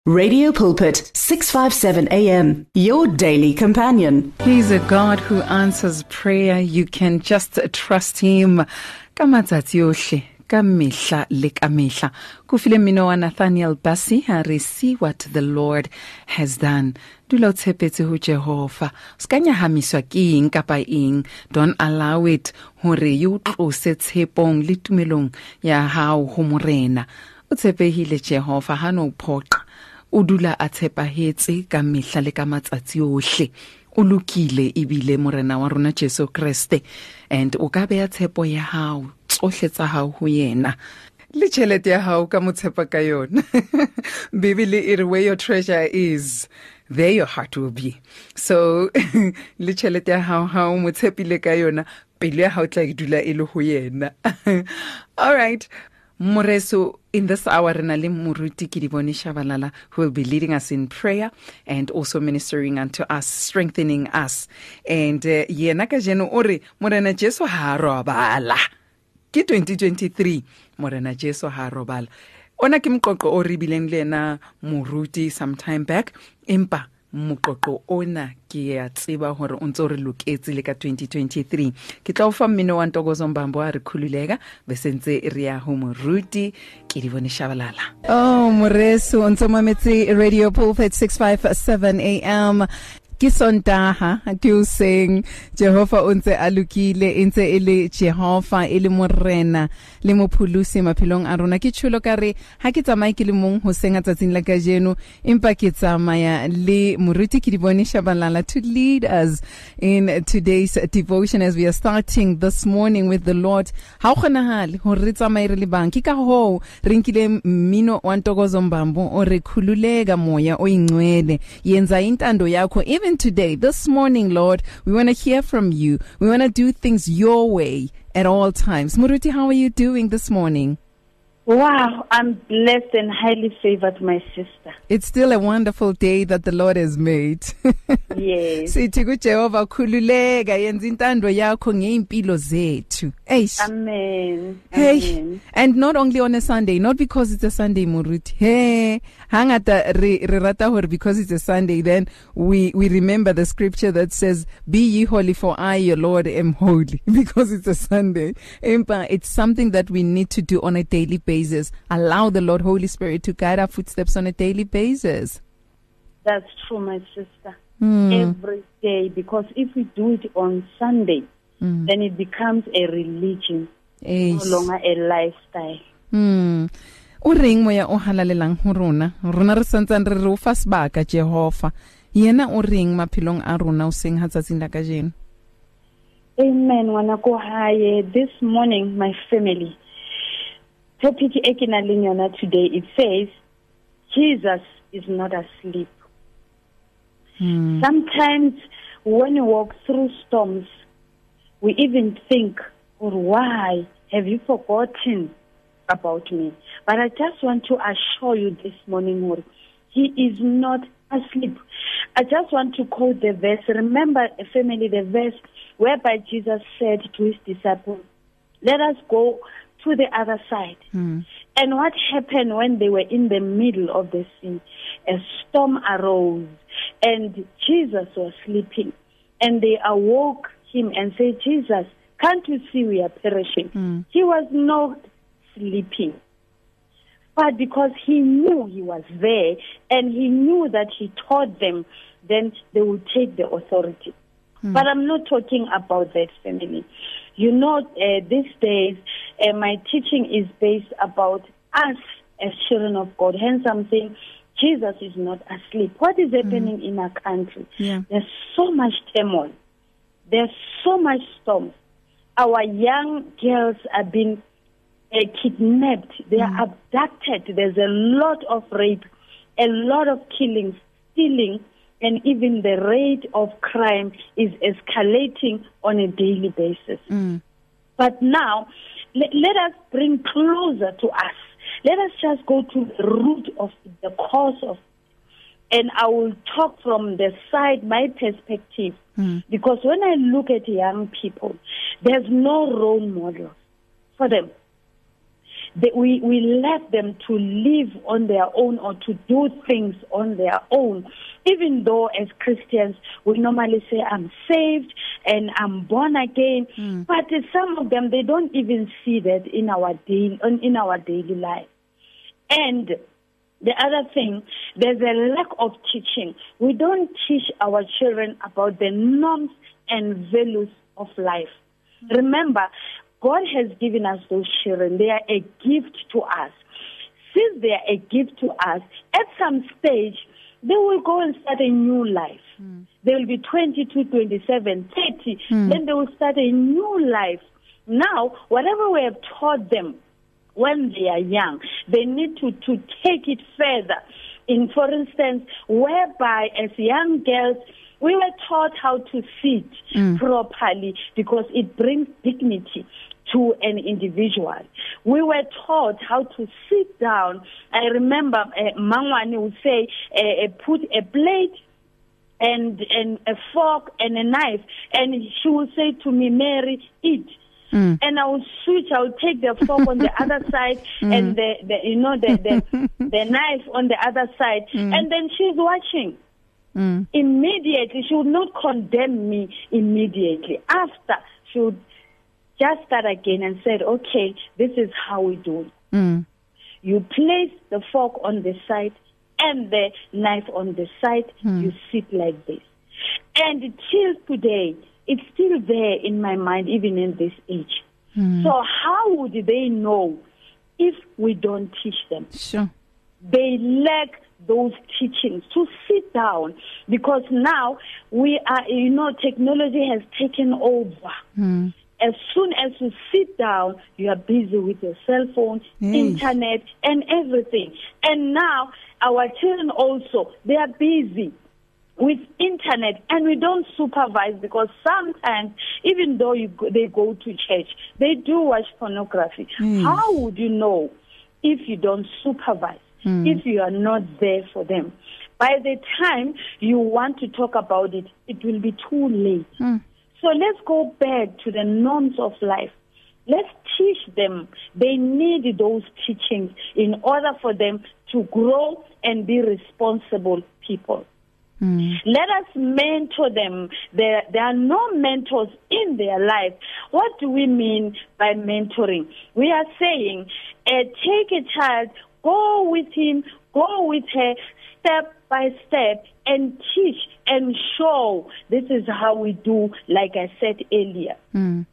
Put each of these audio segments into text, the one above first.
Radio Pulpit, 657 AM, your daily companion. He's a God who answers prayer. You can just trust Him. Ka matsatsi yohle, ka mehla le ka mehla. Kufile mino wa Nathaniel Bassi, re see what the Lord has done. Dula o tshepetse ho Jehova. Ska nyahamiswa ke eng kapa eng. Don't allow it hore you tlose tshepong le tumelong ya hao ho morena. O tshepehile Jehova ha no phoqa. O dula a tshepahetse ka mehla le ka matsatsi ohle. O lokile ebile morena wa rona Jesu Kriste, and o ka beya tshepo ya hao tsohle tsa hao ho yena. Le tjhelete ya hao ka motshepa ka yona. Bibele e re where your treasure is, there your heart will be. So le tjhelete ya hao ha o motshepile ka yona, pelo ya hao tla dula e le ho yena. All right. Moreso, in this hour, Renale Muruti Kidiboni Shabalala, who will be leading us in prayer and also ministering unto us, strengthening us. And Yenaka Jeno Ore, Morena Jesu Harobala. Ki 2023, Morena Jesu Harobala. Ona kimkoko ori bilenglena Muruti sometime back. Impa. Mokoko ona ke ya tseba hore o ntse re loketse le ka 2023 ke tla o fa mmino wa Ntokozo Mbambo a re khululega be sentse re ya ho Moruti ke di bone shabalala. Oh Moreso o ntse mametse Radio Pulpit 657 AM. Ke Sontaha ke o seng Jehova o ntse a lokile ntse ele Jehova ele morena le mophulusi maphelong a rona ke tsholo ka re ha ke tsamaye ke le mong ho senga tsatsing la kajeno empa ke tsamaya le Moruti ke di bone shabalala to lead us in today's devotion as we are starting this morning with the Lord. Ha o kgonahale ho re tsamaye re le bang ke ka ho re nkile mmino wa Ntokozo Mbambo o re khululega moya o ingcwele yenza intando yakho. Even today, this morning, Lord, we want to hear from you. We want to do things your way at all times. Muruti, how are you doing this morning? Wow, I'm blessed and highly favored, my sister. It's still a wonderful day that the Lord has made. Yes. Sithi ku Jehova khululeka yenza intando yakho ngeimpilo zethu. Amen. Hey, Amen. and not only on a Sunday, not because it's a Sunday, Muruti. Hey, hangata re rata hore because it's a Sunday, then we remember the scripture that says, "Be ye holy, for I, your Lord, am holy." Because it's a Sunday. It's something that we need to do on a daily basis. Allow the Lord Holy Spirit to guide our footsteps on a daily basis. That's true, my sister. Every day, because if we do it on Sunday, then it becomes a religion, no longer a lifestyle. O reng moya o halalelang ho rona re santsane re o fa sebaka Jehova yena o reng maphelong a rona o seng ha tsatsing la kajeno. Amen. Wanako haye this morning, my family. Topic ekinalinyona today, it says Jesus is not asleep. Sometimes when we walk through storms, we even think, or why have you forgotten about me? But I just want to assure you this morning, Lord, He is not asleep. I just want to quote the verse. Remember, family, the verse whereby Jesus said to His disciples, let us go to the other side. And what happened when they were in the middle of the sea? A storm arose and Jesus was sleeping. And they awoke Him and said, Jesus, can't you see we are perishing? He was not sleeping. But because He knew He was there and He knew that He taught them, then they would take the authority. But I'm not talking about that, family. You know, these days, my teaching is based about us as children of God. Hence, I'm saying Jesus is not asleep. What is happening in our country? Yeah. There's so much turmoil. There's so much storms. Our young girls are being kidnapped. They are abducted. There's a lot of rape, a lot of killings, stealing, and even the rate of crime is escalating on a daily basis. But now, let us bring closer to us. Let us just go to the root of the cause of it. And I will talk from the side, my perspective. Because when I look at young people, there's no role model for them. we left them to live on their own or to do things on their own. Even though as Christians, we normally say, I'm saved and I'm born again. But some of them, they don't even see that in our daily life. And the other thing, there's a lack of teaching. We don't teach our children about the norms and values of life. Remember, God has given us those children. They are a gift to us. Since they are a gift to us, at some stage, they will go and start a new life. They will be 22, 27, 30. Then they will start a new life. Now, whatever we have taught them when they are young, they need to take it further. For instance, whereby as young girls, we were taught how to sit properly because it brings dignity to an individual. We were taught how to sit down. I remember Mangwane would say, put a plate and a fork and a knife, and she would say to me, Mary, eat. And I would switch. I would take the fork on the other side and the knife on the other side, and then she's watching. Immediately, she would not condemn me immediately. After, she would just start again and said, okay, this is how we do it. You place the fork on the side and the knife on the side. You sit like this. And till today, it's still there in my mind, even in this age. So how would they know if we don't teach them? Sure. They lack those teachings to sit down, because now we are, technology has taken over. As soon as you sit down, you are busy with your cell phone, internet, and everything. And now our children also, they are busy with internet, and we don't supervise, because sometimes, even though they go to church, they do watch pornography. How would you know if you don't supervise, if you are not there for them? By the time you want to talk about it, it will be too late. So let's go back to the norms of life. Let's teach them. They need those teachings in order for them to grow and be responsible people. Let us mentor them. There are no mentors in their life. What do we mean by mentoring? We are saying, take a child, go with him, go with her, step by step, and teach and show. This is how we do, like I said earlier. And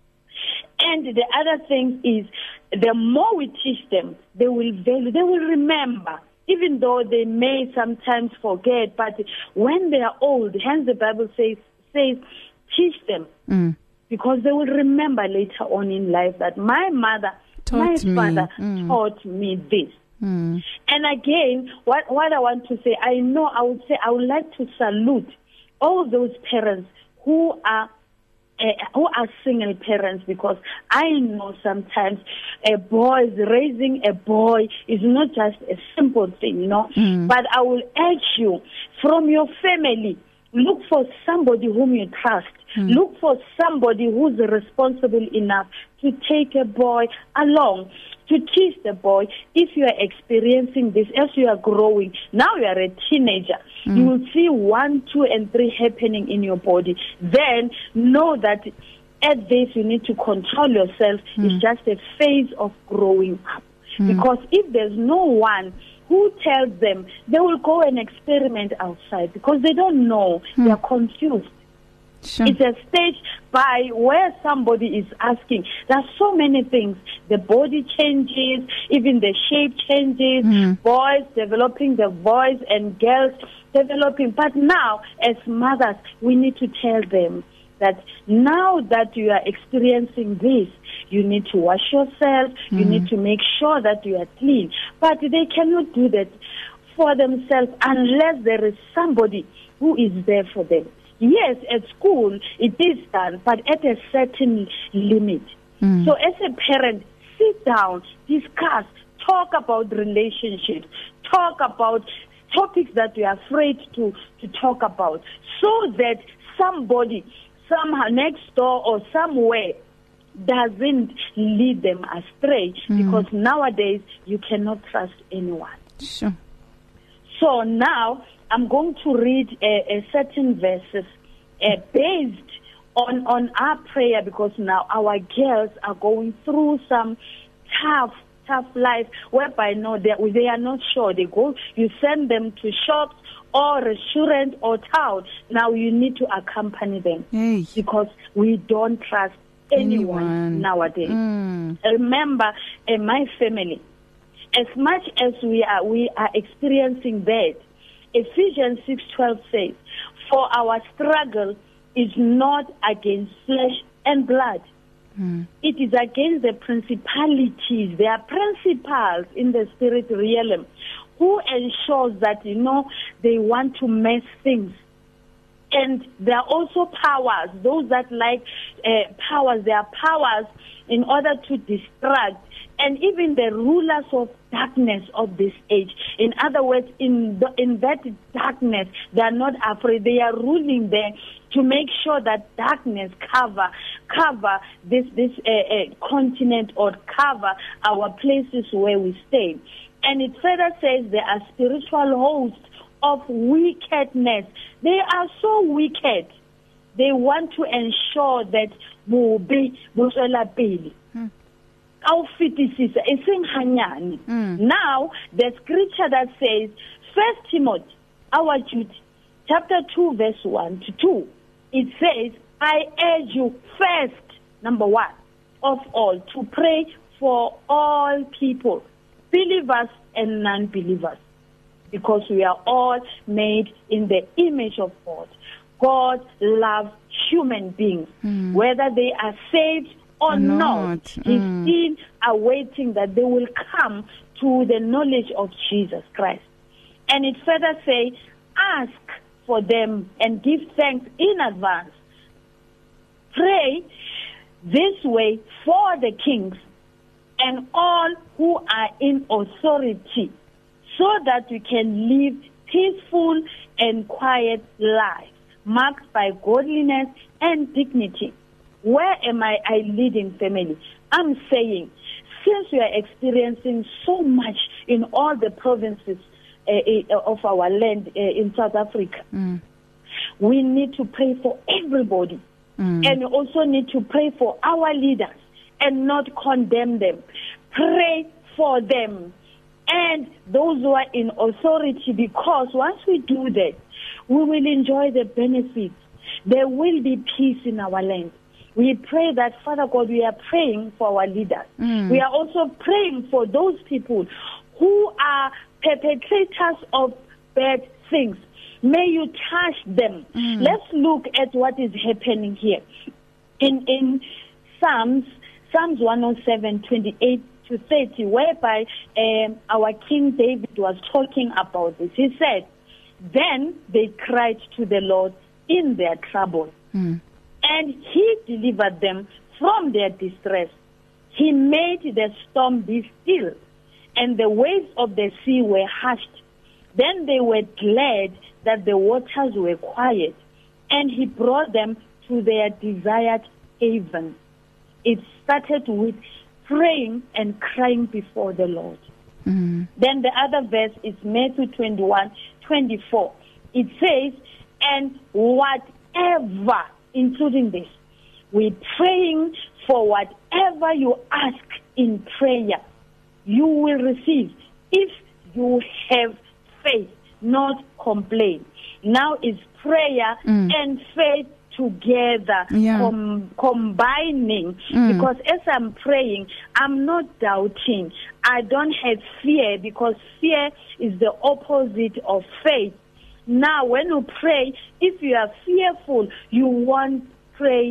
the other thing is, the more we teach them, they will value, they will remember, even though they may sometimes forget. But when they are old, hence the Bible says teach them, because they will remember later on in life that my mother, my father taught me this. And again, what I want to say, I would like to salute all those parents who are single parents, because I know sometimes raising a boy is not just a simple thing, But I will urge you, from your family, look for somebody whom you trust. Look for somebody who's responsible enough to take a boy along, to teach the boy. If you are experiencing this as you are growing, now you are a teenager, you will see 1, 2, and 3 happening in your body. Then know that at this you need to control yourself. It's just a phase of growing up. Because if there's no one who tells them, they will go and experiment outside, because they don't know. They are confused. Sure. It's a stage by where somebody is asking. There are so many things. The body changes, even the shape changes, boys developing the voice and girls developing. But now, as mothers, we need to tell them that now that you are experiencing this, you need to wash yourself, you need to make sure that you are clean. But they cannot do that for themselves unless there is somebody who is there for them. Yes, at school it is done, but at a certain limit. So as a parent, sit down, discuss, talk about relationships, talk about topics that you are afraid to talk about, so that somebody, somehow next door or somewhere, doesn't lead them astray, because nowadays you cannot trust anyone. Sure. So now I'm going to read a certain verses based on our prayer, because now our girls are going through some tough life, whereby they are not sure. You send them to shops or restaurant or town. Now you need to accompany them, because we don't trust anyone nowadays. Remember, my family, as much as we are experiencing that, Ephesians 6:12 says, "For our struggle is not against flesh and blood." It is against the principalities. There are principals in the spirit realm who ensures that, they want to mess things. And there are also powers, those that like powers. There are powers in order to distract, and even the rulers of darkness of this age. In other words, in that darkness, they are not afraid. They are ruling there to make sure that darkness cover this continent, or cover our places where we stay. And it further says there are spiritual hosts of wickedness. They are so wicked. They want to ensure that now the scripture that says 1 Timothy, our duty, chapter 2 verse 1 to 2, it says, "I urge you first, number one of all, to pray for all people, believers and non-believers, because we are all made in the image of God. God loves human beings, whether they are saved or not. He's still awaiting that they will come to the knowledge of Jesus Christ." And it further says, "Ask for them and give thanks in advance. Pray this way for the kings and all who are in authority, so that we can live peaceful and quiet lives, marked by godliness and dignity." Where am I leading, family? I'm saying, since we are experiencing so much in all the provinces of our land in South Africa, we need to pray for everybody. And we also need to pray for our leaders and not condemn them. Pray for them and those who are in authority, because once we do that, we will enjoy the benefits. There will be peace in our land. We pray that, Father God, we are praying for our leaders. We are also praying for those people who are perpetrators of bad things. May you touch them. Let's look at what is happening here. In Psalms 107, 28 to 30, whereby our King David was talking about this. He said, "Then they cried to the Lord in their trouble, and he delivered them from their distress. He made the storm be still, and the waves of the sea were hushed. Then they were glad that the waters were quiet, and he brought them to their desired haven." It started with praying and crying before the Lord. Then the other verse is Matthew 21:24. It says, "And whatever," including this, we're praying for whatever you ask in prayer, you will receive if you have faith, not complain. Now is prayer and faith together, combining, because as I'm praying, I'm not doubting. I don't have fear, because fear is the opposite of faith. Now, when you pray, if you are fearful, you won't pray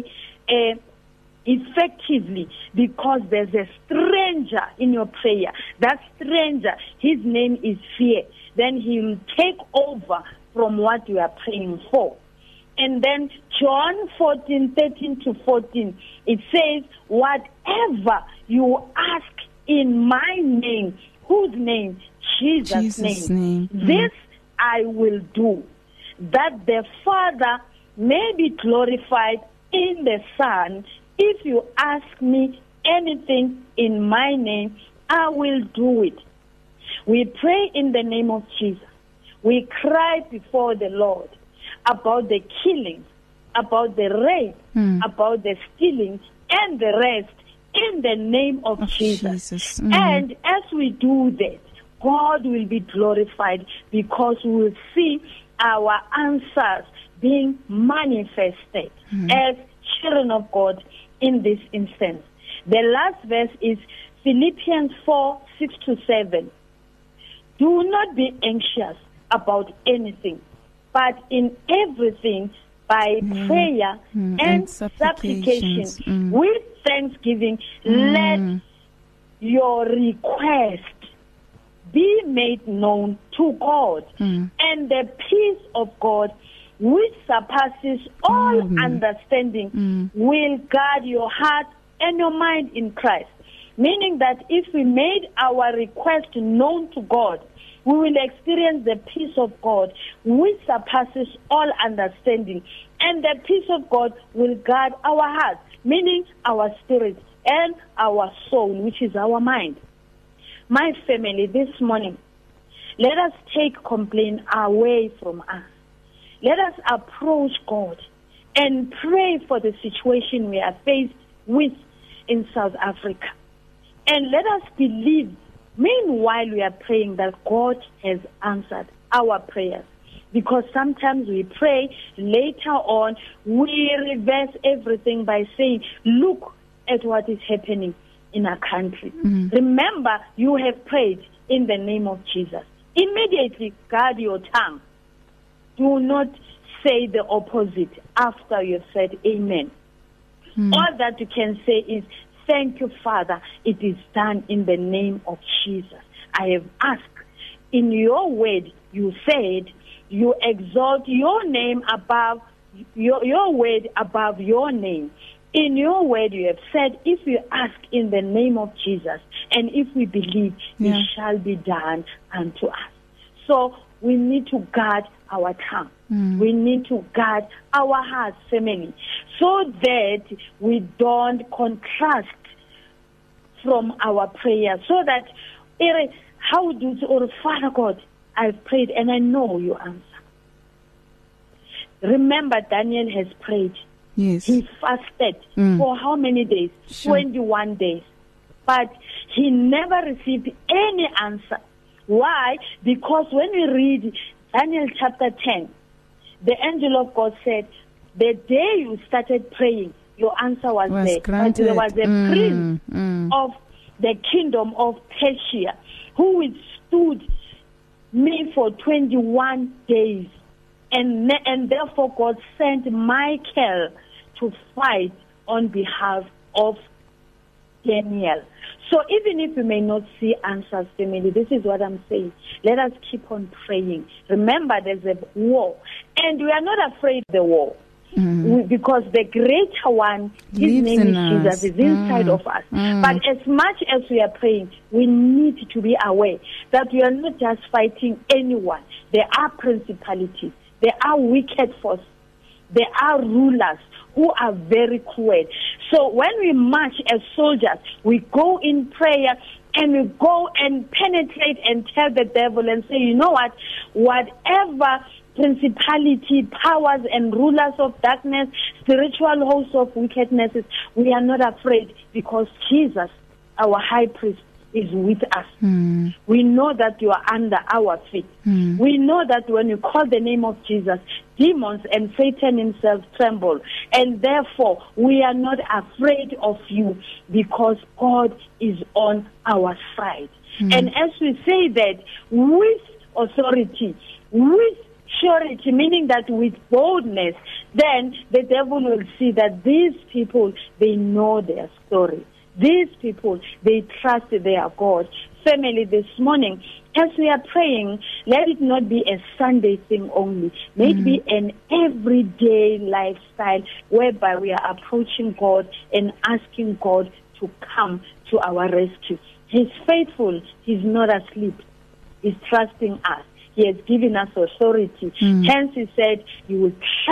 effectively, because there's a stranger in your prayer. That stranger, his name is fear. Then he will take over from what you are praying for. And then John 14:13 to 14, it says, "Whatever you ask in my name," whose name? Jesus' name. "This I will do, that the Father may be glorified in the Son. If you ask me anything in my name, I will do it. We pray in the name of Jesus. We cry before the Lord about the killing, about the rape, about the stealing, and the rest in the name of Jesus. And as we do that, God will be glorified because we will see our answers being manifested as children of God in this instance. The last verse is Philippians 4:6-7. Do not be anxious about anything, but in everything by prayer and supplication with thanksgiving, let your request be made known to God, and the peace of God, which surpasses all understanding, will guard your heart and your mind in Christ. Meaning that if we made our request known to God, we will experience the peace of God, which surpasses all understanding. And the peace of God will guard our hearts, meaning our spirit and our soul, which is our mind. My family, this morning, let us take complaint away from us. Let us approach God and pray for the situation we are faced with in South Africa. And let us believe, meanwhile we are praying, that God has answered our prayers. Because sometimes we pray, later on we reverse everything by saying, look at what is happening in our country. Remember, you have prayed in the name of Jesus. Immediately guard your tongue. Do not say the opposite after you have said amen. All that you can say is, thank you, Father, it is done in the name of Jesus. I have asked. In your word, you said, you exalt your name above, your word above your name. In your word, you have said, if we ask in the name of Jesus, and if we believe, it shall be done unto us. So we need to guard our tongue. We need to guard our hearts, family, so that we don't contrast from our prayer. So that, Father God, I've prayed and I know you answer. Remember, Daniel has prayed. Yes. He fasted for how many days? 21 days. But he never received any answer. Why? Because when we read Daniel chapter 10, the angel of God said, the day you started praying, your answer was there. Granted. But there was a prince of the kingdom of Persia who withstood me for 21 days. And therefore God sent Michael to fight on behalf of Daniel. So even if we may not see answers, family, this is what I'm saying. Let us keep on praying. Remember, there's a war. And we are not afraid of the war. Because the greater one, his name is Jesus, is inside of us. But as much as we are praying, we need to be aware that we are not just fighting anyone. There are principalities. There are wicked forces. There are rulers who are very cruel. So when we march as soldiers, we go in prayer and we go and penetrate and tell the devil and say, you know what, whatever principality, powers and rulers of darkness, spiritual hosts of wickedness, we are not afraid because Jesus, our high priest, is with us. We know that you are under our feet. We know that when you call the name of Jesus, demons and Satan himself tremble. And therefore, we are not afraid of you because God is on our side. And as we say that with authority, with surety, meaning that with boldness, then the devil will see that these people, they know their story. These people, they trust their God. Family, this morning, as we are praying, let it not be a Sunday thing only. May it be an everyday lifestyle whereby we are approaching God and asking God to come to our rescue. He's faithful. He's not asleep. He's trusting us. He has given us authority. Hence, he said, you will tread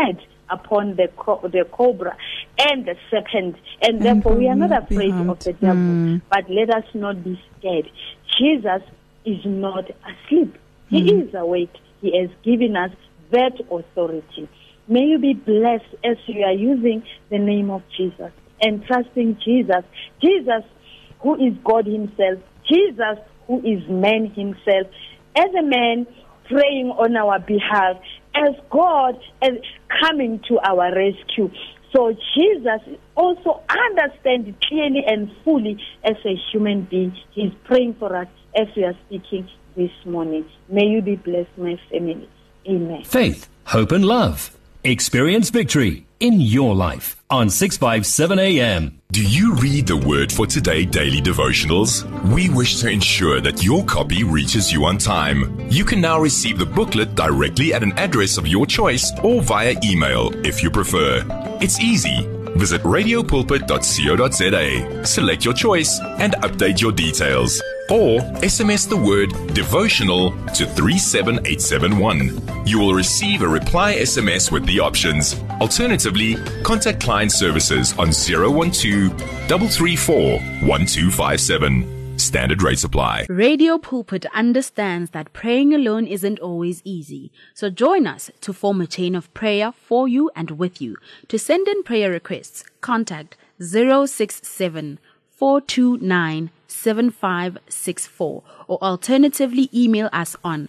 upon the cobra and the serpent, and therefore we are not afraid of the devil. But let us not be scared. Jesus is not asleep. He is awake. He has given us that authority. May you be blessed as you are using the name of Jesus and trusting Jesus. Jesus, who is God himself. Jesus, who is man himself. As a man praying on our behalf, as God is coming to our rescue. So Jesus also understands clearly and fully as a human being. He's praying for us as we are speaking this morning. May you be blessed, my family. Amen. Faith, hope and love. Experience victory in your life on 657 AM. Do you read the Word for Today daily devotionals? We wish to ensure that your copy reaches you on time. You can now receive the booklet directly at an address of your choice or via email if you prefer. It's easy. Visit radiopulpit.co.za, select your choice and update your details. Or SMS the word devotional to 37871. You will receive a reply SMS with the options. Alternatively, contact client services on 012-334-1257. Standard rates apply. Radio Pulpit understands that praying alone isn't always easy. So join us to form a chain of prayer for you and with you. To send in prayer requests, contact 067-429-7564 or alternatively email us on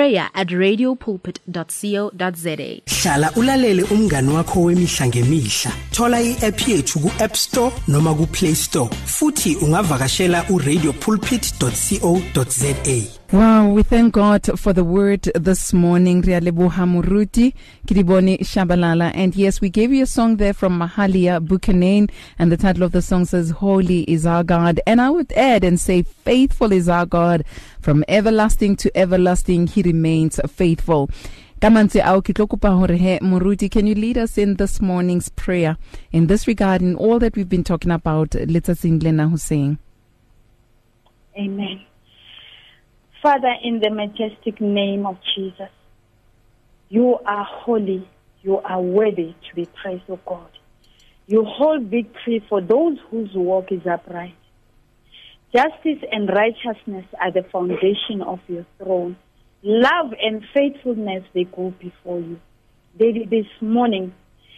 prayer@radiopulpit.co.za. Hlala ulalele umngani wakho wemihla ngemihla. Thola i-app yethu ku-App Store noma ku-Play Store. Futhi ungavakashela u-radiopulpit.co.za. Wow, we thank God for the word this morning. Rialeboha Muruti, Kiriboni Shabalala. And yes, we gave you a song there from Mahalia Buchanan, and the title of the song says, Holy is our God. And I would add and say, faithful is our God. From everlasting to everlasting, he remains faithful. Kamanse au kitlokupa horehe Muruti, can you lead us in this morning's prayer in this regard, in all that we've been talking about? Let's sing Glena Hussein. Amen. Father, in the majestic name of Jesus, you are holy, you are worthy to be praised, O God. You hold victory for those whose walk is upright. Justice and righteousness are the foundation of your throne. Love and faithfulness, they go before you. Daily this morning,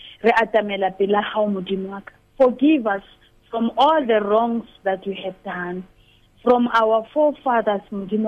forgive us from all the wrongs that we have done. From our forefathers,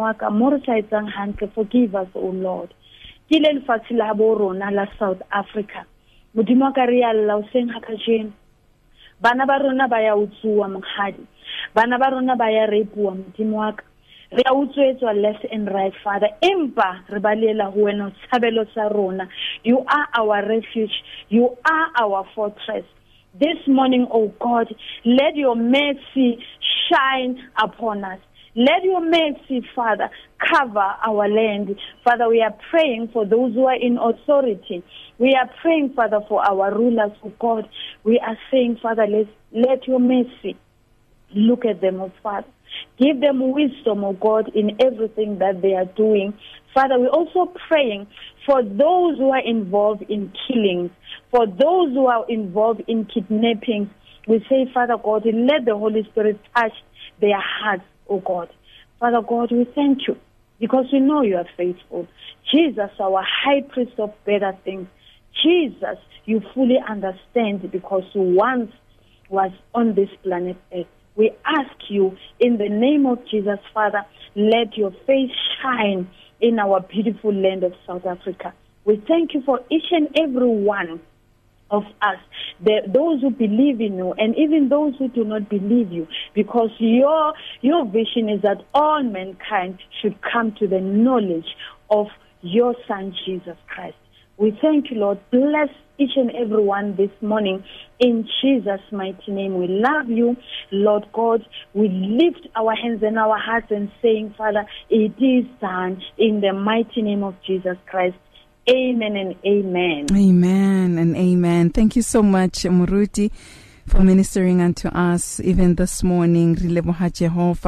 forgive us, O Lord. Kilel fasilabo na la South Africa. Mudimwaka real la useng hakajen. Bana barona baya utsuwa mkhadi. Bana barona baya repuwa mudimwaka. Rea utsuetwa left and right, Father. Empa rebalela hueno sabelo sarona. You are our refuge. You are our fortress. This morning, O God, let your mercy shine upon us. Let your mercy, Father, cover our land. Father, we are praying for those who are in authority. We are praying, Father, for our rulers, O God. We are saying, Father, let your mercy look at them, O Father. Give them wisdom, O God, in everything that they are doing. Father, we're also praying for those who are involved in killings, for those who are involved in kidnapping. We say, Father God, let the Holy Spirit touch their hearts, O God. Father God, we thank you because we know you are faithful. Jesus, our high priest of better things. Jesus, you fully understand because you once was on this planet Earth. We ask you in the name of Jesus, Father, let your face shine in our beautiful land of South Africa. We thank you for each and every one of us, those who believe in you and even those who do not believe you, because your vision is that all mankind should come to the knowledge of your Son, Jesus Christ. We thank you, Lord. Bless each and every one this morning in Jesus' mighty name. We love you, Lord God. We lift our hands and our hearts and saying, Father, it is done in the mighty name of Jesus Christ. Amen and amen. Amen and amen. Thank you so much, Muruti, for ministering unto us even this morning. Rileboha Jehovah.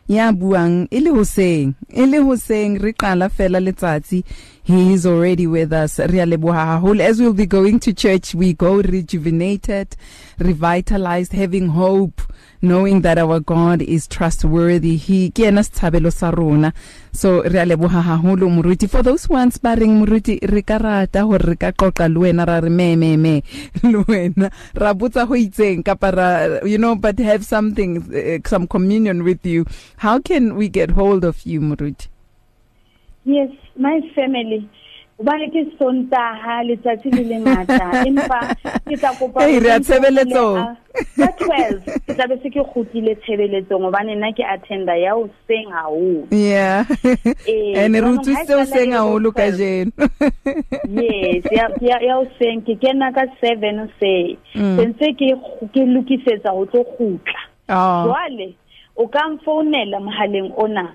ya buang ile Hoseng re qala fela letsatsi. He is already with us. Re a leboha haholo. As we'll be going to church, we go rejuvenated, revitalized, having hope, knowing that our God is trustworthy. He ke ena sithabelo sa rona. So re a leboha haholo Moruti. For those ones ba reng Moruti re ka rata hore re ka qoqa le wena ra re me le wena ra botsa ho itseng kapa ra, you know, but have something, some communion with you. How can we get hold of you, Moruti? Yes, my family. Ubane ke Sontaha letsatsi le lengata empa ke tla kopa re a tshebeletso ka 12 ke tla be se ke khutile tshebeletso ngobane nna ke attenda ya o seng haholo. Yeah. And re utlwisitse o seng haholo ka jeno. Yes, ya o seng ke kena ka 7 se sense ke lukisetsa ho tlo khutla. Jwale o ka mfounela mohaleng ona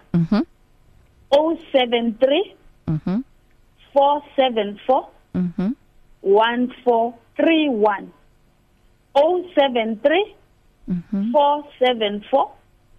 073 474 1431 073 474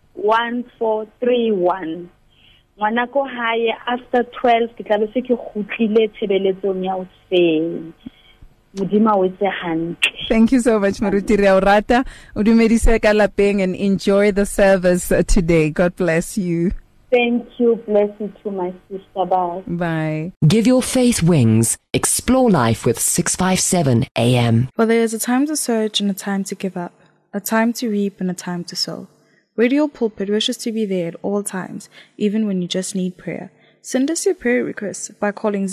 1431. Ngwana ko hae after 12 ke tla be se ke khutlile tshebeletsong ya o seng. Modimo o tse hantle. Thank you so much, Moruti. Re a o rata. O dumedise ka lapeng and enjoy the service today. God bless you. Thank you. Bless you too, my sister. Bye. Bye. Give your faith wings. Explore life with 657 AM. For there is a time to search and a time to give up, a time to reap and a time to sow. Radio Pulpit wishes to be there at all times, even when you just need prayer. Send us your prayer requests by calling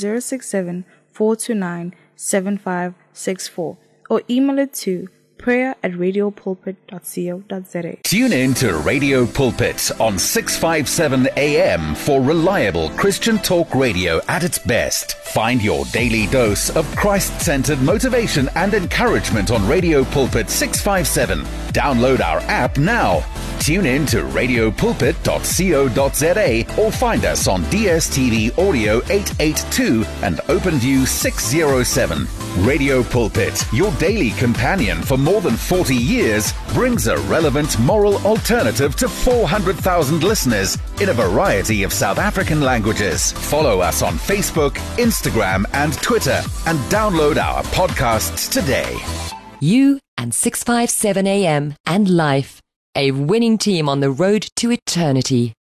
067-429-7564 or email it to prayer@radiopulpit.co.za. Tune in to Radio Pulpit on 657 AM for reliable Christian talk radio at its best. Find your daily dose of Christ-centered motivation and encouragement on Radio Pulpit 657. Download our app now. Tune in to radiopulpit.co.za or find us on DSTV Audio 882 and OpenView 607. Radio Pulpit, your daily companion for more than 40 years, brings a relevant moral alternative to 400,000 listeners in a variety of South African languages. Follow us on Facebook, Instagram, and Twitter, and download our podcasts today. You and 657 AM and Life, a winning team on the road to eternity.